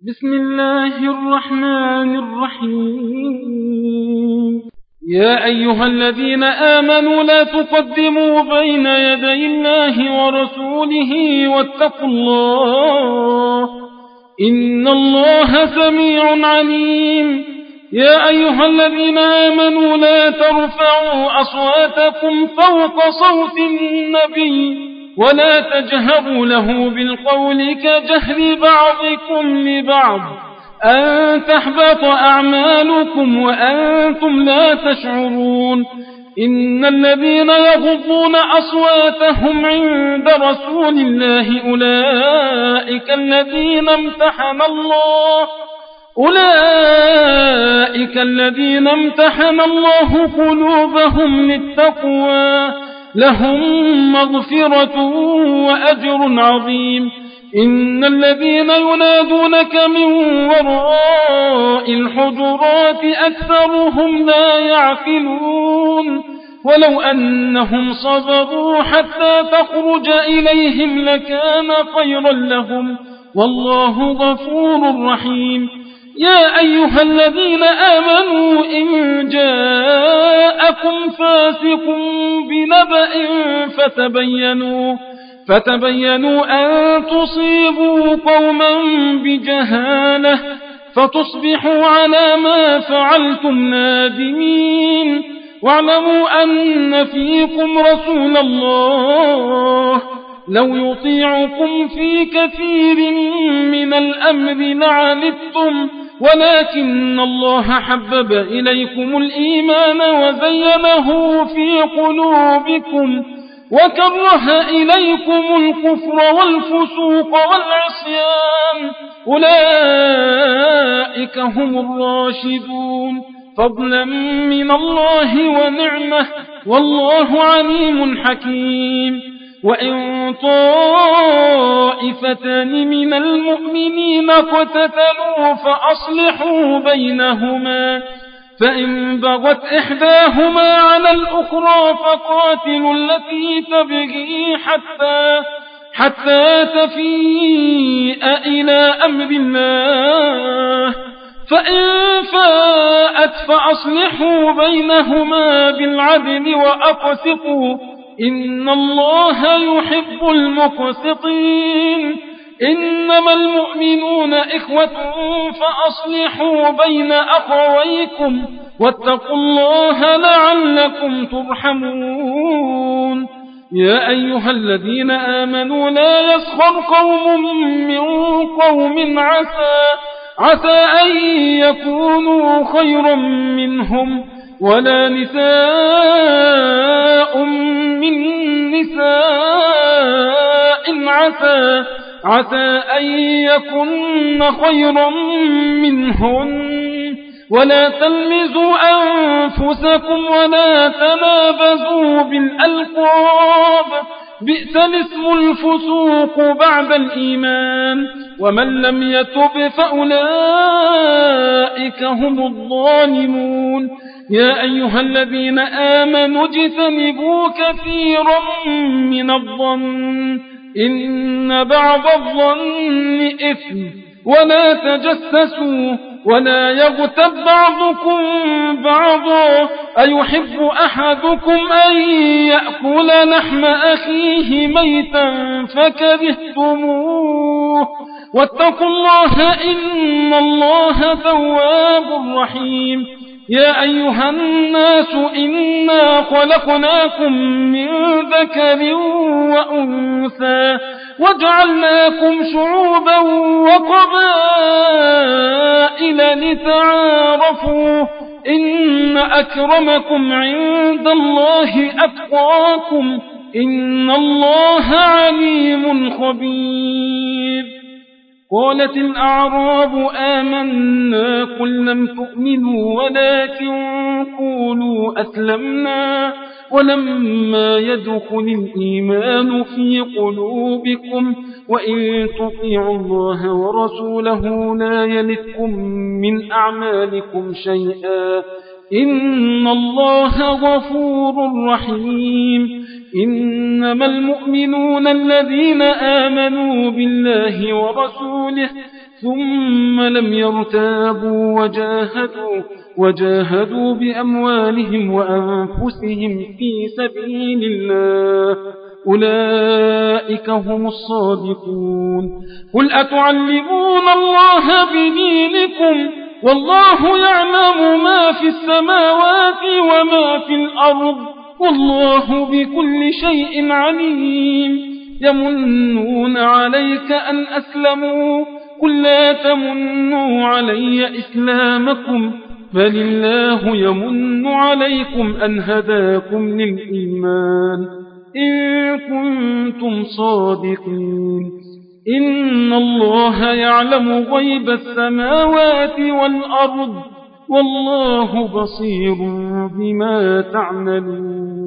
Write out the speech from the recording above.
بسم الله الرحمن الرحيم. يا أيها الذين آمنوا لا تقدموا بين يدي الله ورسوله واتقوا الله إن الله سميع عليم. يا أيها الذين آمنوا لا ترفعوا أصواتكم فوق صوت النبي ولا تجهروا له بالقول كجهر بعضكم لبعض أن تحبط أعمالكم وأنتم لا تشعرون. إن الذين يغضون أصواتهم عند رسول الله أولئك الذين امتحن الله قلوبهم للتقوى لهم مغفرة وأجر عظيم. إن الذين ينادونك من وراء الحجرات أكثرهم لا يعقلون ولو أنهم صبروا حتى تخرج إليهم لكان خيرا لهم والله غفور رحيم. يا أيها الذين آمنوا إن جاءكم فاسق بنبأ فتبينوا أن تصيبوا قوما بجهالة فتصبحوا على ما فعلتم نادمين. واعلموا أن فيكم رسول الله لو يطيعكم في كثير من الأمر لعنتم ولكن الله حبب إليكم الإيمان وزينه في قلوبكم وكره إليكم الكفر والفسوق والعصيان أولئك هم الراشدون فضلا من الله ونعمة والله عليم حكيم. وإن طائفتان من المؤمنين اقتتلوا فأصلحوا بينهما فإن بغت إحداهما على الأخرى فقاتلوا التي تبغي حتى تفيء إلى أمر الله فإن فاءت فأصلحوا بينهما بالعدل وأقسطوا إن الله يحب المقسطين. إنما المؤمنون إخوة فأصلحوا بين أخويكم واتقوا الله لعلكم ترحمون. يا أيها الذين آمنوا لا يسخر قوم من قوم عسى أن يكونوا خيرا منهم ولا نساء من نساء عسى أن يكن خيرا منهن ولا تلمزوا أنفسكم ولا تنابزوا بالألقاب بئس الاسم الفسوق بعد الإيمان ومن لم يتب فأولئك هم الظالمون. يا أيها الذين آمنوا اجتنبوا كثيرا من الظن إن بعض الظن إثم ولا تجسسوا ولا يغتب بعضكم بعضا أيحب أحدكم أن يأكل لحم أخيه ميتا فكرهتموه واتقوا الله إن الله تواب رحيم. يا أيها الناس إنا خلقناكم من ذكر وأنثى وجعلناكم شعوبا وقبائل لتعارفوا إن أكرمكم عند الله أتقاكم إن الله عليم خبير. قالت الأعراب آمنا قل لم تؤمنوا ولكن قولوا أسلمنا ولما يدخل الإيمان في قلوبكم وإن تطيعوا الله ورسوله لا يلتكم من أعمالكم شيئا إن الله غفور رحيم. إنما المؤمنون الذين آمنوا بالله ورسوله ثم لم يرتابوا وجاهدوا بأموالهم وأنفسهم في سبيل الله أولئك هم الصادقون. قل أتعلمون الله بدينكم والله يعلم ما في السماوات وما في الأرض والله بكل شيء عليم. يمنون عليك أن أسلموا قل لا تمنوا علي إسلامكم بل الله يمن عليكم أن هداكم للإيمان إن كنتم صادقين. إن الله يعلم غيب السماوات والأرض والله بصير بما تعملون.